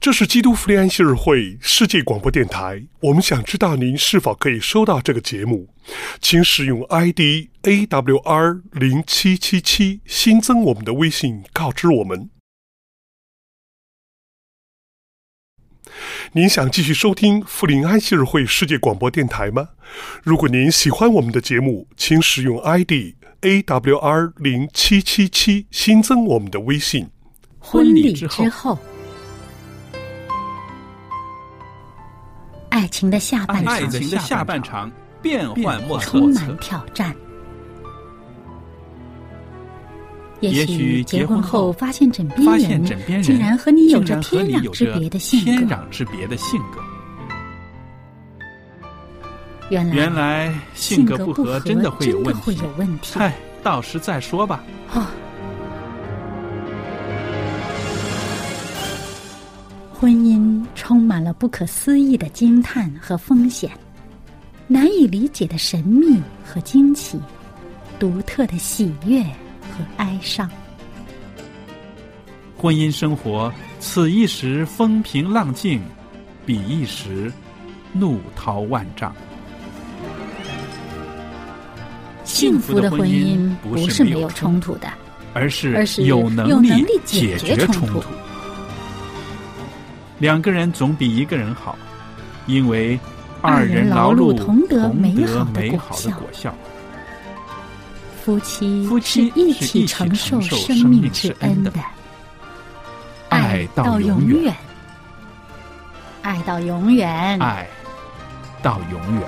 这是基督福临安息日会世界广播电台，我们想知道您是否可以收到这个节目，请使用 ID AWR0777 新增我们的微信告知我们。您想继续收听福临安息日会世界广播电台吗？如果您喜欢我们的节目，请使用 ID AWR0777 新增我们的微信。 婚礼之后，爱情的下半场变幻莫测，充满挑战。也许结婚后发现枕边人竟然和你有着天壤之别的性格。原来性格不合真的会有问题。嗨，到时再说吧。婚姻充满了不可思议的惊叹和风险，难以理解的神秘和惊奇，独特的喜悦和哀伤。 婚姻生活此一时风平浪静，彼一时怒涛万丈。 幸福的婚姻不是没有冲突的， 而是有能力解决冲突。两个人总比一个人好，因为二人劳碌同得美好的果效。 夫妻是一起承受生命之恩的，爱到永远，爱到永远， 爱到永远。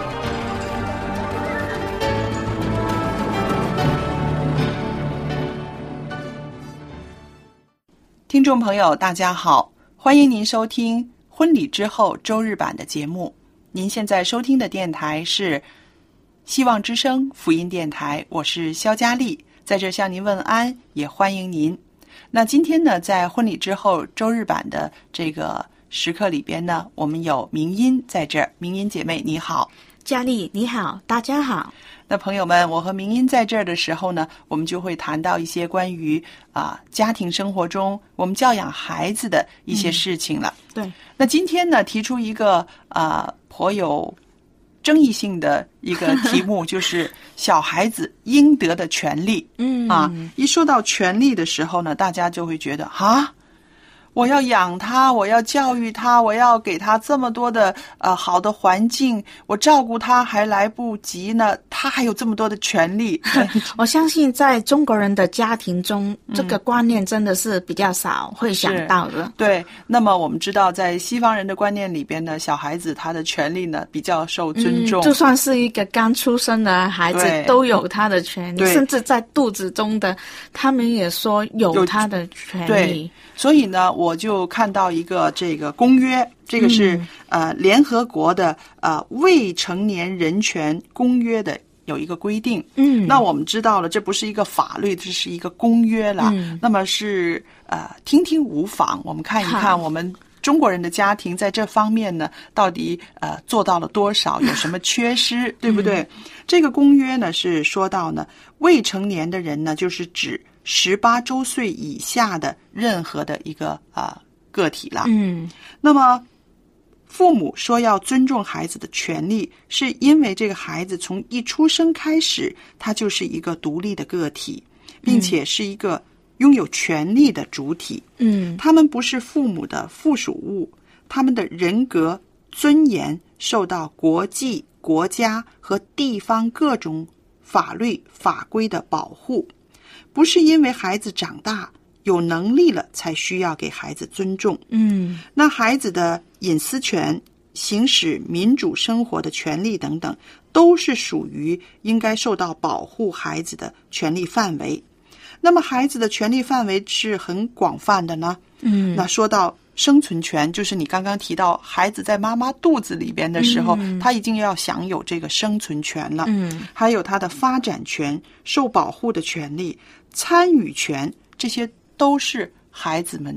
听众朋友，大家好，欢迎您收听婚礼之后周日版的节目。您现在收听的电台是希望之声福音电台，我是肖佳丽，在这向您问安，也欢迎您。那今天呢，在婚礼之后周日版的这个时刻里边呢，我们有明音在这儿。明音姐妹你好。 佳丽你好，大家好。 那朋友们，我和明音在这儿的时候呢，我们就会谈到一些关于家庭生活中我们教养孩子的一些事情了。 对。 那今天呢，提出一个颇有争议性的一个题目，就是小孩子应得的权利。一说到权利的时候呢，大家就会觉得我要养他，我要教育他，我要给他这么多的好的环境，我照顾他还来不及呢，他还有这么多的权利。 我相信在中国人的家庭中，这个观念真的是比较少会想到的。 对，那么我们知道在西方人的观念里边呢，小孩子他的权利呢比较受尊重， 就算是一个刚出生的孩子都有他的权利，甚至在肚子中的他们也说有他的权利。 所以呢，我就看到一个这个公约，这个是联合国的未成年人权公约的有一个规定。那我们知道了，这不是一个法律，这是一个公约了。那么是听听无妨，我们看一看我们中国人的家庭在这方面呢，到底做到了多少，有什么缺失，对不对？这个公约呢是说到呢，未成年的人呢，就是指18周岁以下的任何的一个个体了。那么父母说要尊重孩子的权利，是因为这个孩子从一出生开始，他就是一个独立的个体，并且是一个拥有权利的主体。他们不是父母的附属物，他们的人格尊严受到国际、国家和地方各种法律法规的保护。不是因为孩子长大有能力了才需要给孩子尊重。那孩子的隐私权、行使民主生活的权利等等，都是属于应该受到保护孩子的权利范围。那么孩子的权利范围是很广泛的呢。那说到生存权，就是你刚刚提到孩子在妈妈肚子里边的时候，他已经要享有这个生存权了。还有他的发展权、受保护的权利、参与权，这些都是孩子们的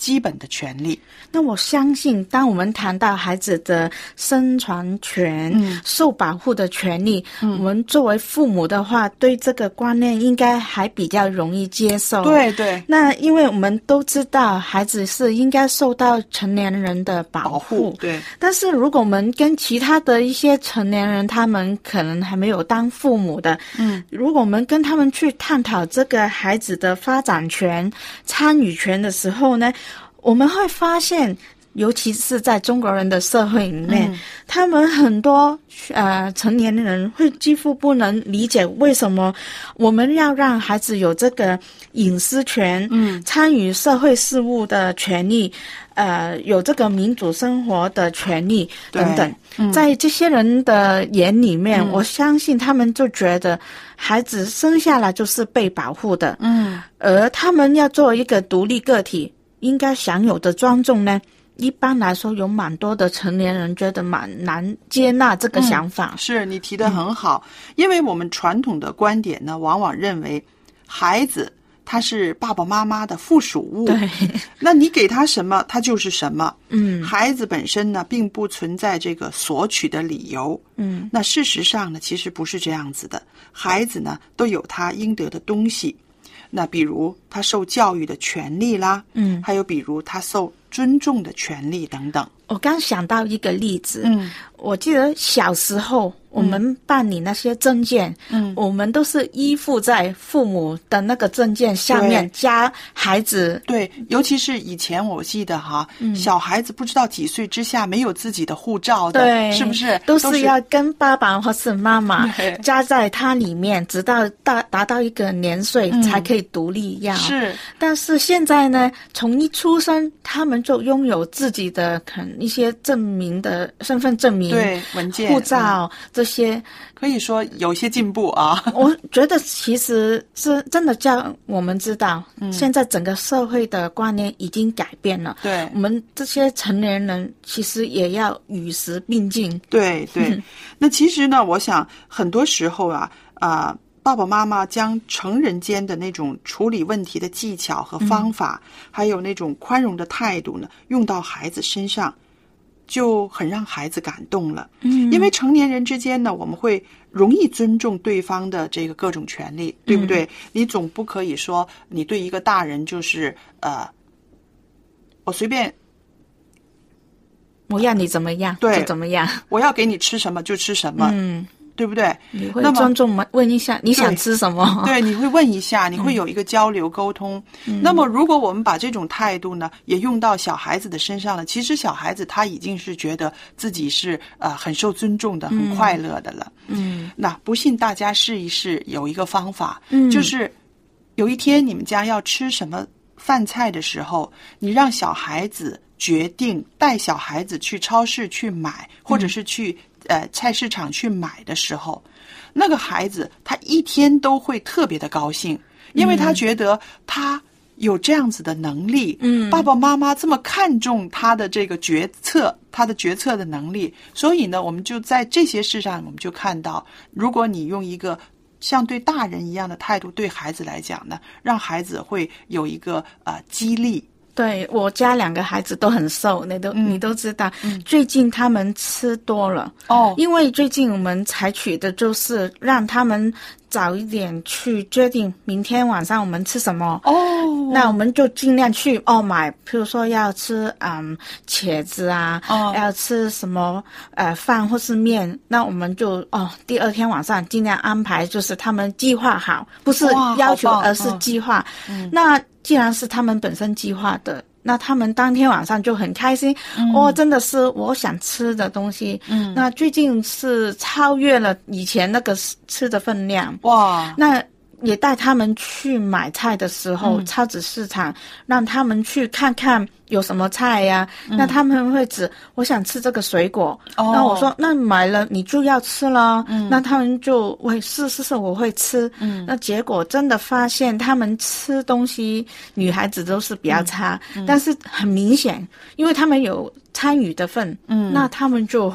基本的权利。 那我相信当我们谈到孩子的生存权、受保护的权利，我们作为父母的话，对这个观念应该还比较容易接受。 对对。 那因为我们都知道孩子是应该受到成年人的保护， 对。 但是如果我们跟其他的一些成年人，他们可能还没有当父母的，如果我们跟他们去探讨这个孩子的发展权、参与权的时候呢，我们会发现，尤其是在中国人的社会里面，他们很多成年人会几乎不能理解为什么我们要让孩子有这个隐私权，参与社会事务的权利，有这个民主生活的权利等等。在这些人的眼里面，我相信他们就觉得孩子生下来就是被保护的，而他们要做一个独立个体，应该享有的尊重呢，一般来说有蛮多的成年人觉得蛮难接纳这个想法。 是，你提得很好，因为我们传统的观点呢，往往认为孩子他是爸爸妈妈的附属物， 对， 那你给他什么他就是什么。孩子本身呢并不存在这个索取的理由。那事实上呢其实不是这样子的，孩子呢都有他应得的东西。那比如他受教育的权利啦，还有比如他受尊重的权利等等。 我刚想到一个例子，我记得小时候我们办理那些证件，我们都是依附在父母的那个证件下面加孩子。对， 尤其是以前我记得小孩子不知道几岁之下没有自己的护照的， 对， 是不是？ 都是要跟爸爸或是妈妈加在它里面，直到达到一个年岁才可以独立要。 是， 但是现在呢，从一出生他们就拥有自己的可能一些证明的身份证明、 对文件、 护照这些， 可以说有些进步啊。 我觉得其实是真的叫我们知道，现在整个社会的观念已经改变了。 对， 我们这些成年人其实也要与时并进。 对对，那其实呢，我想很多时候爸爸妈妈将成人间的那种处理问题的技巧和方法，还有那种宽容的态度呢，用到孩子身上，就很让孩子感动了。因为成年人之间呢，我们会容易尊重对方的这个各种权利，对不对？你总不可以说你对一个大人就是我随便我要你怎么样就怎么样， 我要给你吃什么就吃什么。对不对？ 你会尊重问一下你想吃什么？ 对，你会问一下，你会有一个交流沟通。那么如果我们把这种态度呢也用到小孩子的身上了，其实小孩子他已经是觉得自己是很受尊重的，很快乐的了。那不信大家试一试，有一个方法，就是有一天你们家要吃什么饭菜的时候，你让小孩子决定，带小孩子去超市去买，或者是去菜市场去买的时候，那个孩子他一天都会特别的高兴，因为他觉得他有这样子的能力，爸爸妈妈这么看重他的这个决策，他的决策的能力，所以呢，我们就在这些事上，我们就看到，如果你用一个像对大人一样的态度对孩子来讲呢，让孩子会有一个激励。 对，我家2个孩子都很瘦，你都知道，最近他们吃多了因为最近我们采取的就是让他们早一点去决定明天晚上我们吃什么那我们就尽量去买，譬如说要吃茄子要吃什么饭或是面，那我们就第二天晚上尽量安排，就是他们计划好，不是要求而是计划。那既然是他们本身计划的，那他们当天晚上就很开心真的是我想吃的东西那最近是超越了以前那个吃的分量。那也带他们去买菜的时候超级市场让他们去看看有什么菜呀那他们会指我想吃这个水果那我说那买了你就要吃了那他们就会是我会吃那结果真的发现他们吃东西女孩子都是比较差但是很明显因为他们有参与的份那他们就会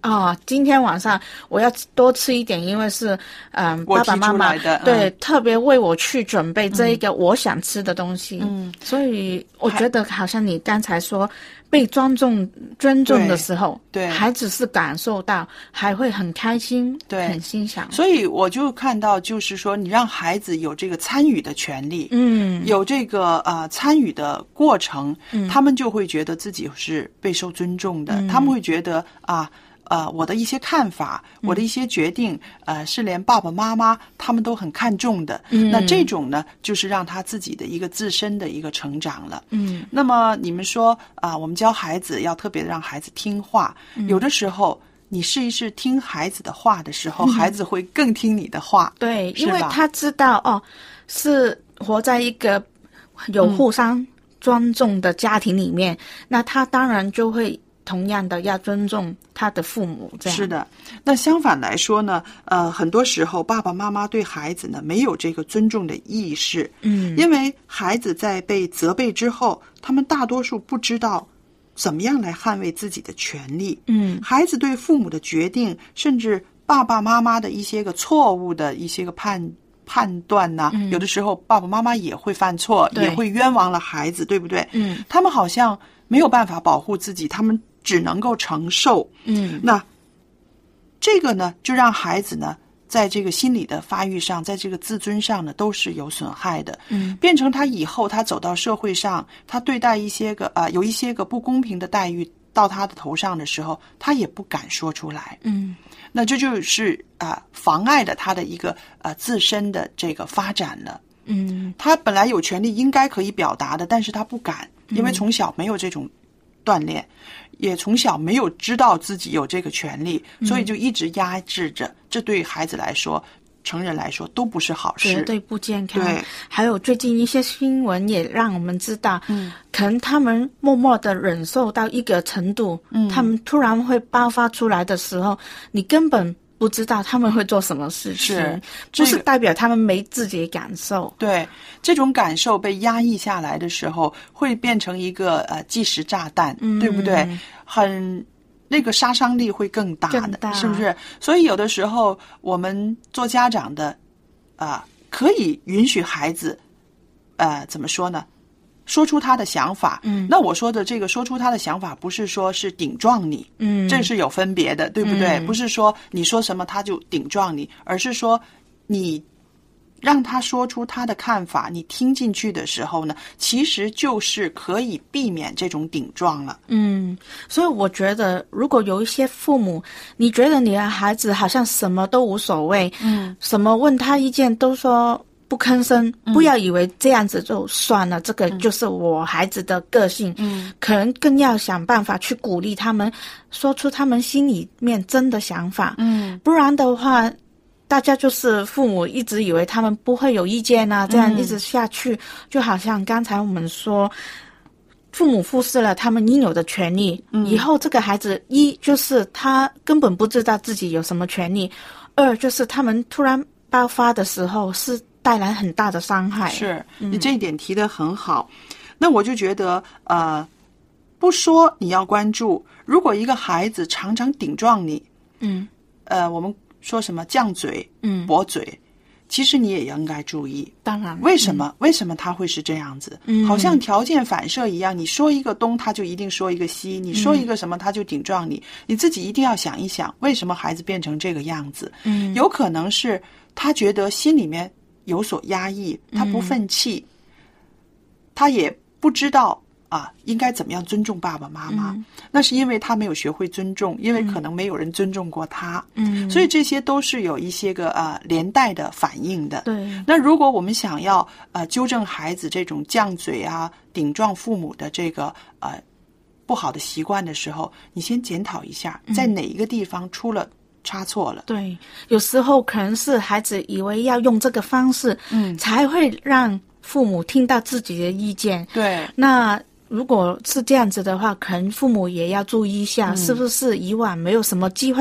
今天晚上我要多吃一点，因为是爸爸妈妈对特别为我去准备这一个我想吃的东西。所以我觉得好像你刚才说被尊重的时候，对孩子是感受到，还会很开心，对，很欣赏。 所以我就看到，就是说，你让孩子有这个参与的权利，有这个参与的过程，他们就会觉得自己是备受尊重的，他们会觉得我的一些看法，我的一些决定，是连爸爸妈妈他们都很看重的。那这种呢，就是让他自己的一个自身的一个成长了。那么你们说我们教孩子要特别让孩子听话，有的时候你试一试听孩子的话的时候，孩子会更听你的话。 对，因为他知道是活在一个有互相尊重的家庭里面，那他当然就会同样的要尊重他的父母，这样。 是的。那相反来说呢，很多时候爸爸妈妈对孩子呢没有这个尊重的意识，因为孩子在被责备之后，他们大多数不知道怎么样来捍卫自己的权利。孩子对父母的决定，甚至爸爸妈妈的一些个错误的一些个判断呢，有的时候爸爸妈妈也会犯错，也会冤枉了孩子，对不对？他们好像没有办法保护自己，他们只能够承受。那这个呢，就让孩子呢，在这个心理的发育上，在这个自尊上呢，都是有损害的。变成他以后他走到社会上，他对待一些个有一些个不公平的待遇到他的头上的时候，他也不敢说出来。那这就是妨碍了他的一个自身的这个发展了。他本来有权利应该可以表达的，但是他不敢，因为从小没有这种锻炼，也从小没有知道自己有这个权利，所以就一直压制着。这对孩子来说，成人来说都不是好事， 绝对不健康。 对， 还有最近一些新闻也让我们知道，可能他们默默的忍受到一个程度，他们突然会爆发出来的时候，你根本不知道他们会做什么事情，不是代表他们没自己的感受。 对，这种感受被压抑下来的时候，会变成一个即时炸弹，对不对？那个杀伤力会更大的，是不是？所以有的时候我们做家长的可以允许孩子怎么说呢，说出他的想法。那我说的这个说出他的想法，不是说是顶撞你，这是有分别的，对不对？不是说你说什么他就顶撞你，而是说你让他说出他的看法，你听进去的时候呢，其实就是可以避免这种顶撞了。 所以我觉得如果有一些父母，你觉得你的孩子好像什么都无所谓，什么问他意见都说不吭声，不要以为这样子就算了，这个就是我孩子的个性。可能更要想办法去鼓励他们说出他们心里面真的想法。不然的话，大家就是父母一直以为他们不会有意见啊，这样一直下去，就好像刚才我们说，父母忽视了他们应有的权利，以后这个孩子一就是他根本不知道自己有什么权利，二就是他们突然爆发的时候是带来很大的伤害。 是，你这一点提得很好。那我就觉得不说你要关注，如果一个孩子常常顶撞你，我们说什么犟嘴驳嘴，其实你也应该注意。 当然， 为什么他会是这样子？好像条件反射一样，你说一个东他就一定说一个西，你说一个什么他就顶撞你，你自己一定要想一想，为什么孩子变成这个样子？有可能是他觉得心里面有所压抑，他不忿气，他也不知道应该怎么样尊重爸爸妈妈，那是因为他没有学会尊重，因为可能没有人尊重过他，所以这些都是有一些个连带的反应的。 对， 那如果我们想要纠正孩子这种犟嘴顶撞父母的这个不好的习惯的时候，你先检讨一下，在哪一个地方出了差错了。 对，有时候可能是孩子以为要用这个方式，才会让父母听到自己的意见。 对， 那如果是这样子的话，可能父母也要注意一下，是不是以往没有什么机会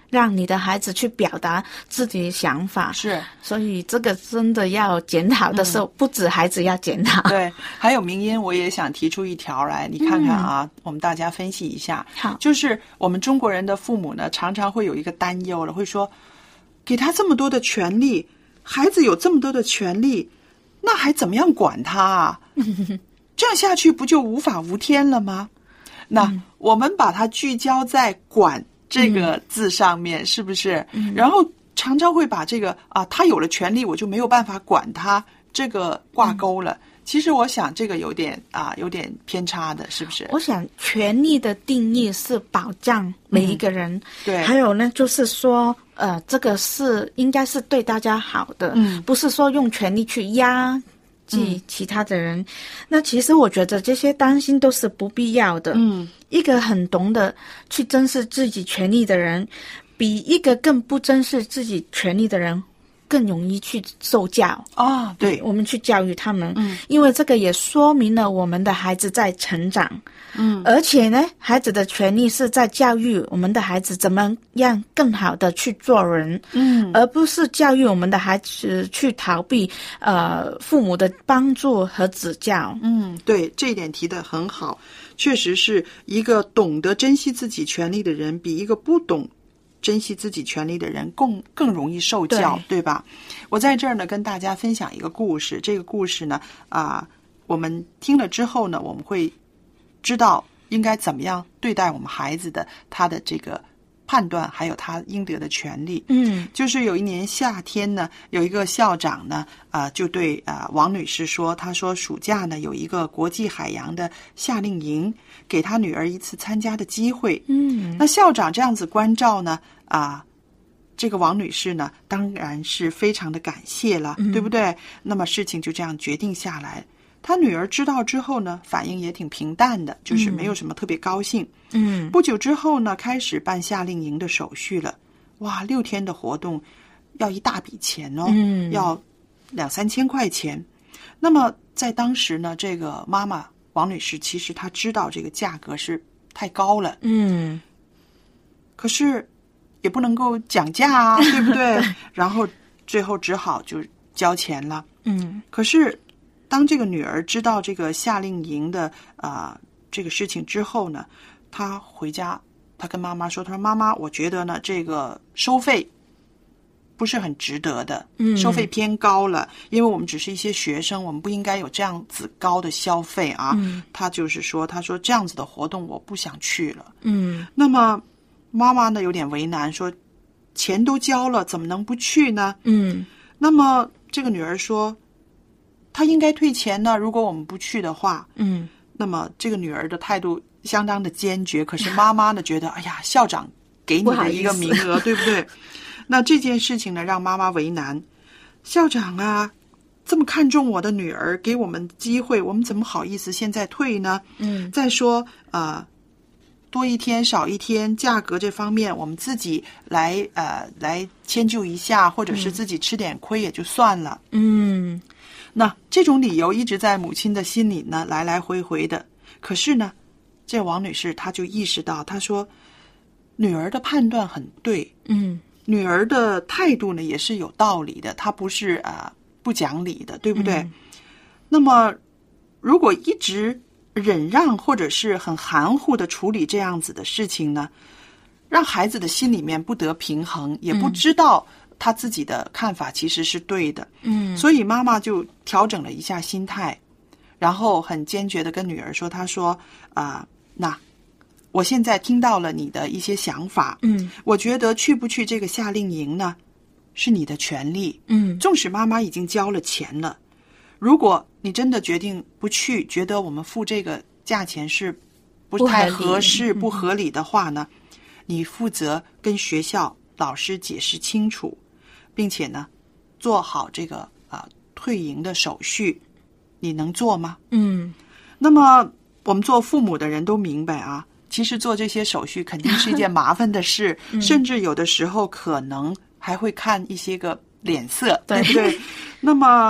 让你的孩子去表达自己的想法。 是， 所以这个真的要检讨的时候，不止孩子要检讨。 对，还有明音，我也想提出一条来，你看看啊，我们大家分析一下。 好， 就是我们中国人的父母呢，常常会有一个担忧了，会说，给他这么多的权利，孩子有这么多的权利，那还怎么样管他啊？这样下去不就无法无天了吗？那我们把它聚焦在管这个字上面，是不是？然后常常会把这个他有了权利，我就没有办法管他，这个挂钩了。其实我想这个有点偏差的，是不是？ 我想权利的定义是保障每一个人， 对。 还有呢，就是说，这个是应该是对大家好的，不是说用权力去压制其他的人。那其实我觉得这些担心都是不必要的。一个很懂得去珍视自己权利的人，比一个更不珍视自己权利的人更容易去受教啊。对， 我们去教育他们，因为这个也说明了我们的孩子在成长。而且呢，孩子的权利是在教育我们的孩子怎么样更好的去做人，而不是教育我们的孩子去逃避父母的帮助和指教。 对，这一点提得很好，确实是一个懂得珍惜自己权利的人，比一个不懂珍惜自己权利的人更容易受教， 对吧？我在这儿呢跟大家分享一个故事，这个故事呢我们听了之后呢，我们会知道应该怎么样对待我们孩子的他的这个判断，还有他应得的权利。就是有一年夏天呢，有一个校长呢就对王女士说，他说暑假呢有一个国际海洋的夏令营，给他女儿一次参加的机会。那校长这样子关照呢这个王女士呢当然是非常的感谢了，对不对？那么事情就这样决定下来。他女儿知道之后呢，反应也挺平淡的，就是没有什么特别高兴。不久之后呢，开始办夏令营的手续了。哇，6天的活动要一大笔钱哦，要2-3千块钱。那么在当时呢，这个妈妈王女士其实她知道这个价格是太高了，可是也不能够讲价啊，对不对？然后最后只好就交钱了。可是当这个女儿知道这个夏令营的这个事情之后呢，她回家，她跟妈妈说，她说妈妈，我觉得呢这个收费不是很值得的，收费偏高了，因为我们只是一些学生，我们不应该有这样子高的消费啊。她就是说，她说这样子的活动我不想去了。那么妈妈呢有点为难，说钱都交了，怎么能不去呢？那么这个女儿说，她应该退钱呢，如果我们不去的话。那么这个女儿的态度相当的坚决，可是妈妈呢觉得，哎呀，校长给你的一个名额，对不对？那这件事情呢让妈妈为难，校长啊这么看重我的女儿，给我们机会，我们怎么好意思现在退呢？再说多一天少一天，价格这方面我们自己来迁就一下，或者是自己吃点亏也就算了。那这种理由一直在母亲的心里呢来来回回的。可是呢，这王女士她就意识到，她说女儿的判断很对，女儿的态度呢也是有道理的，她不是不讲理的，对不对？那么如果一直忍让或者是很含糊的处理这样子的事情呢，让孩子的心里面不得平衡，也不知道他自己的看法其实是对的。所以妈妈就调整了一下心态，然后很坚决的跟女儿说，她说那我现在听到了你的一些想法，我觉得去不去这个夏令营呢是你的权利，纵使妈妈已经交了钱了，如果你真的决定不去，觉得我们付这个价钱是不太合适不合理的话呢，你负责跟学校老师解释清楚，并且呢做好这个退营的手续，你能做吗？那么我们做父母的人都明白啊，其实做这些手续肯定是一件麻烦的事，甚至有的时候可能还会看一些个脸色，对不对？那么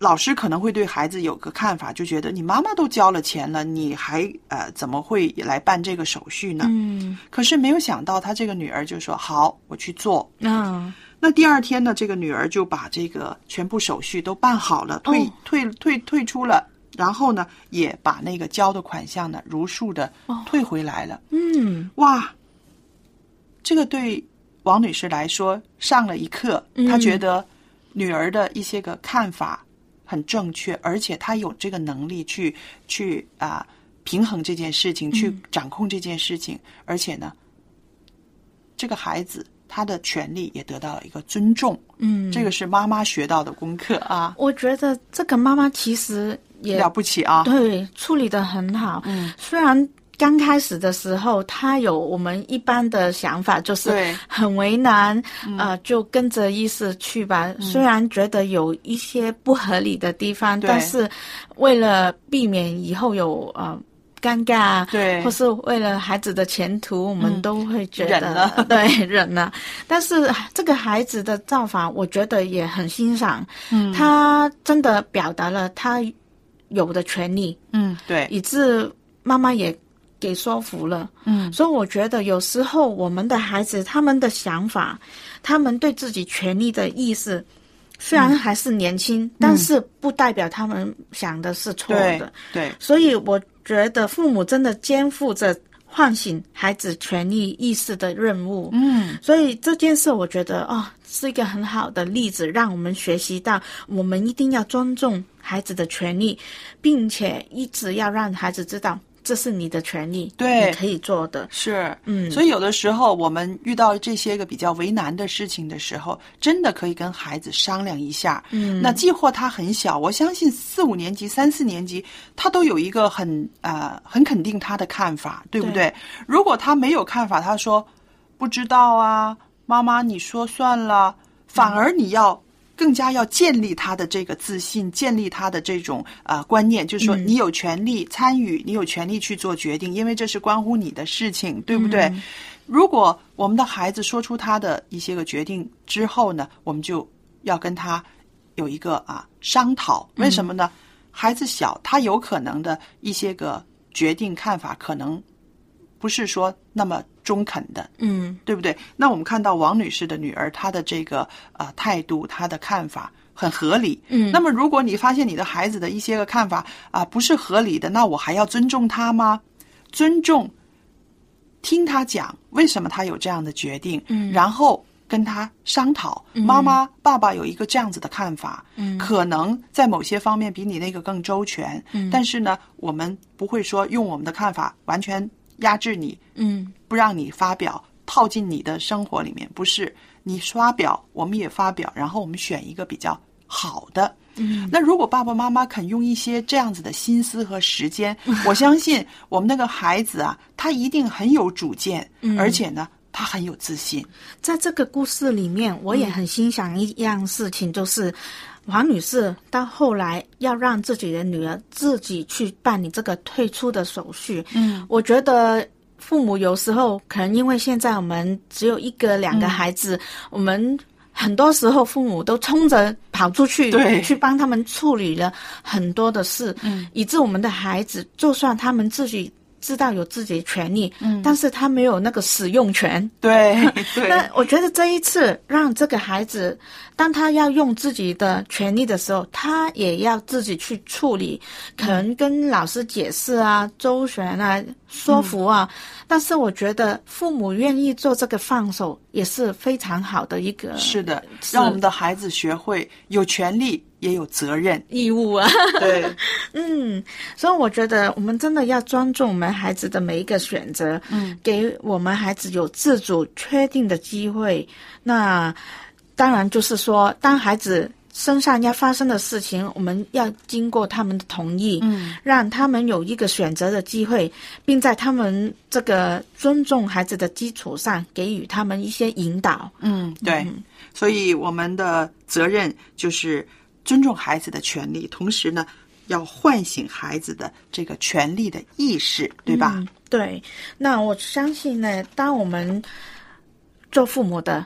老师可能会对孩子有个看法，就觉得你妈妈都交了钱了，你还怎么会来办这个手续呢？可是没有想到他这个女儿就说好，我去做。那第二天呢，这个女儿就把这个全部手续都办好了，退出了，然后呢也把那个交的款项呢如数的退回来了。哇，这个对王女士来说上了一课，她觉得女儿的一些个看法很正确，而且她有这个能力去平衡这件事情，去掌控这件事情，而且呢，这个孩子他的权利也得到了一个尊重。这个是妈妈学到的功课啊。 我觉得这个妈妈其实也了不起啊， 对，处理得很好。虽然刚开始的时候，他有我们一般的想法，就是很为难，就跟着意思去吧。虽然觉得有一些不合理的地方，但是为了避免以后有尴尬，对，或是为了孩子的前途，我们都会觉得忍了， 对，忍了。但是这个孩子的造法，我觉得也很欣赏。他真的表达了他有的权利， 对， 以致妈妈也给说服了。所以我觉得有时候我们的孩子他们的想法，他们对自己权利的意识，虽然还是年轻，但是不代表他们想的是错的。 对， 所以我觉得父母真的肩负着唤醒孩子权利意识的任务。所以这件事我觉得是一个很好的例子，让我们学习到我们一定要尊重孩子的权利，并且一直要让孩子知道这是你的权利，对，你可以做的。 是，所以有的时候我们遇到这些个比较为难的事情的时候，真的可以跟孩子商量一下。那既或他很小，我相信4、5年级、3、4年级，他都有一个很肯定他的看法，对不对？如果他没有看法，他说不知道啊，妈妈你说算了，反而你要更加要建立他的这个自信，建立他的这种观念，就是说你有权利参与，你有权利去做决定，因为这是关乎你的事情，对不对？如果我们的孩子说出他的一些个决定之后呢，我们就要跟他有一个商讨。为什么呢？孩子小，他有可能的一些个决定看法可能不是说那么中肯的，对不对？那我们看到王女士的女儿，她的这个态度，她的看法很合理。那么如果你发现你的孩子的一些个看法不是合理的，那我还要尊重他吗？尊重，听他讲为什么他有这样的决定，然后跟他商讨。妈妈、爸爸有一个这样子的看法，可能在某些方面比你那个更周全，但是呢，我们不会说用我们的看法完全压制你，不让你发表，套进你的生活里面，不是，你发表，我们也发表，然后我们选一个比较好的。那如果爸爸妈妈肯用一些这样子的心思和时间，我相信我们那个孩子他一定很有主见，而且呢，他很有自信。 在这个故事里面，我也很欣赏一样事情，就是王女士到后来要让自己的女儿自己去办理这个退出的手续。我觉得父母有时候可能因为现在我们只有1个、2个孩子，我们很多时候父母都冲着跑出去，去帮他们处理了很多的事，以致我们的孩子就算他们自己知道有自己的权利，但是他没有那个使用权。 对， 那我觉得这一次让这个孩子，当他要用自己的权利的时候，他也要自己去处理，可能跟老师解释周旋说服但是我觉得父母愿意做这个放手也是非常好的一个。 是的，让我们的孩子学会有权利也有责任义务对所以我觉得我们真的要尊重我们孩子的每一个选择，给我们孩子有自主确定的机会。那当然就是说，当孩子身上要发生的事情，我们要经过他们的同意，让他们有一个选择的机会，并在他们这个尊重孩子的基础上，给予他们一些引导。 对，所以我们的责任就是尊重孩子的权利，同时呢，要唤醒孩子的这个权利的意识，对吧？ 对。那我相信呢，当我们做父母的，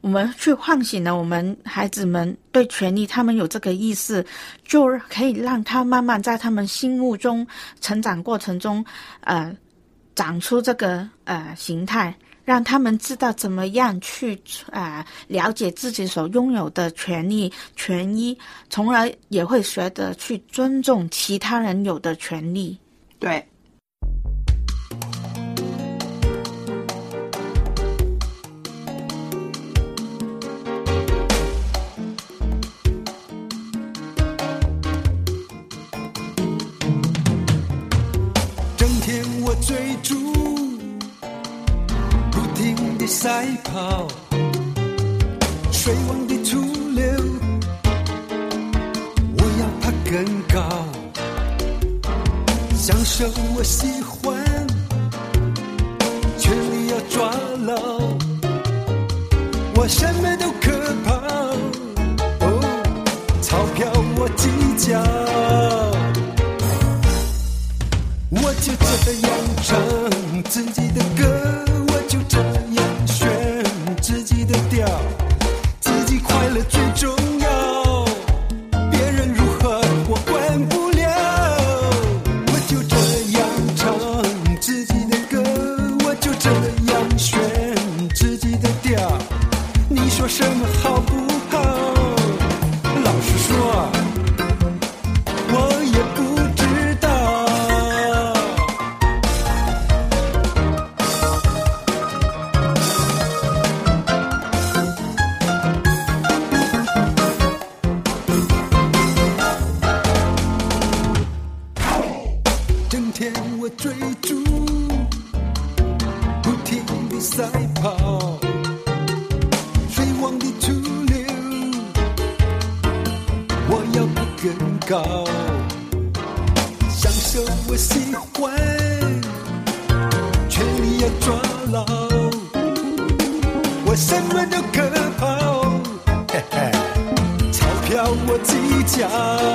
我们去唤醒了我们孩子们对权利，他们有这个意识，就可以让他慢慢在他们心目中成长过程中长出这个形态，让他们知道怎么样去了解自己所拥有的权利权益，从而也会学得去尊重其他人有的权利。 对。 整天我追逐不停地赛跑，水往的出流，我要爬更高，享受我喜欢，权力要抓牢，我什么都可抛，钞票我计较，我就这样唱自己的歌，我就这样选自己的调，自己快乐最重要，别人如何我管不了，我就这样唱自己的歌，我就这样选自己的调，你说什么好不好？老实说我也不知道。整天我追逐不停地赛跑，水往的出流，我要爬更高，享受我喜欢，权力要抓牢，我什么都可抛，嘿嘿，钞票我计较，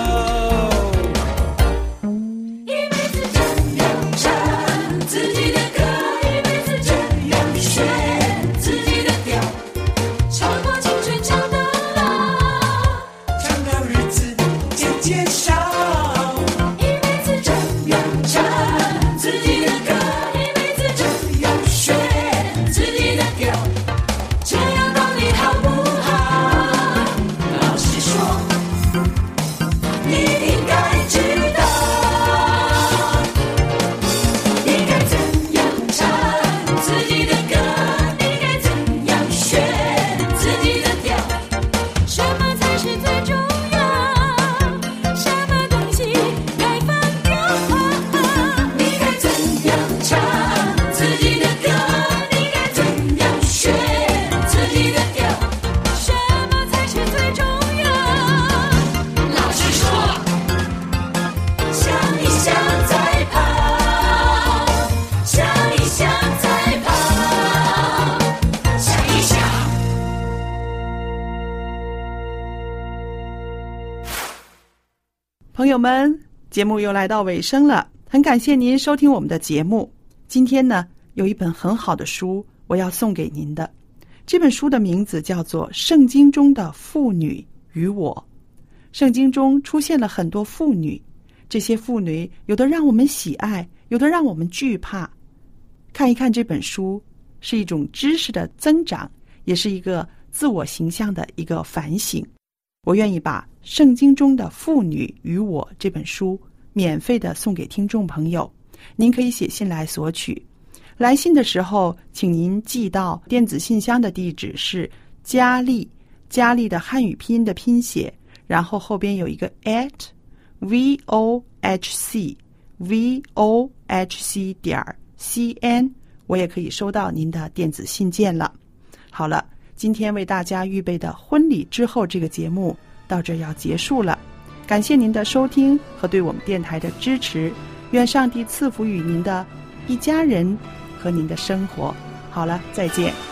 朋友们，节目又来到尾声了，很感谢您收听我们的节目。今天呢，有一本很好的书我要送给您的，这本书的名字叫做《圣经中的妇女与我》。圣经中出现了很多妇女，这些妇女有的让我们喜爱，有的让我们惧怕。看一看这本书，是一种知识的增长，也是一个自我形象的一个反省。我愿意把《圣经中的妇女与我》这本书免费的送给听众朋友，您可以写信来索取。来信的时候，请您寄到电子信箱的地址是佳丽的汉语拼音的拼写，然后后边有一个 @vohc.cn， 我也可以收到您的电子信件了。好了，今天为大家预备的婚礼之后这个节目到这要结束了，感谢您的收听和对我们电台的支持，愿上帝赐福与您的一家人和您的生活。好了，再见。